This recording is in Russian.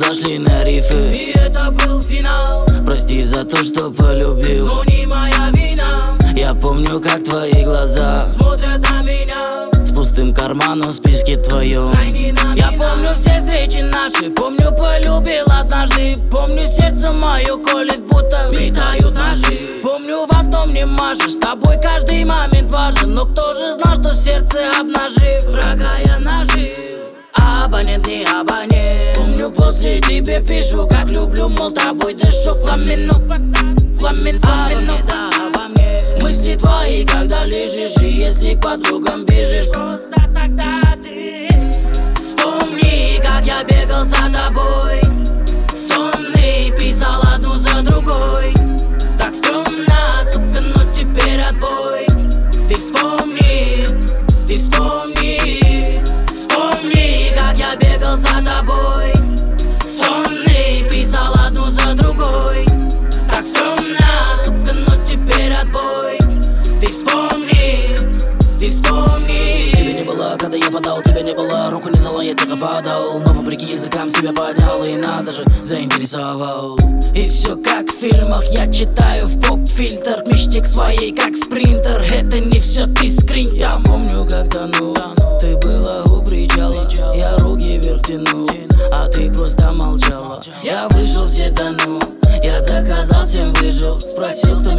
зашли на рифы, и это был финал. Прости за то, что полюбил, но не моя вина. Я помню, как твои глаза смотрят на меня с пустым карманом в списке твоем. Я помню все встречи наши, помню, полюбил однажды. Помню, сердце мое колет, будто метают ножи. Помню, в окно мне машешь, с тобой каждый момент важен. Но кто же знал, что сердце обнажив, врага я нажил. Абонент, не абонент. Помню, после тебе пишу, как люблю, мол, тобой дышу. Фламинго, фламинго, да, обо мне. Мысли твои, когда лежишь, и если к подругам бежишь, просто тогда ты вспомни, как я бегал за тобой, сонный, писал одну за другой. Так стрёмно, сука, но теперь отбой. Ты вспомни, ты вспомни, вспомни, как я бегал за тобой, сонный, писал одну за другой. Так стрёмно, сука, но теперь отбой. Ты вспомни, ты вспомни. Тебя не было, когда я подал, тебя не было, руку не дала, я тихо падал. Но вопреки языкам себя поднял и надо же заинтересовал. И все как в фильмах, я читаю в поп-фильтр. К мечте к своей, как спринтер, это не все, ты скрин. Я помню, как тонул, ты была у причала. Я руки вверх тянул, а ты просто молчала. Я вышел, все тонул, я доказал, всем выжил. Спросил, кто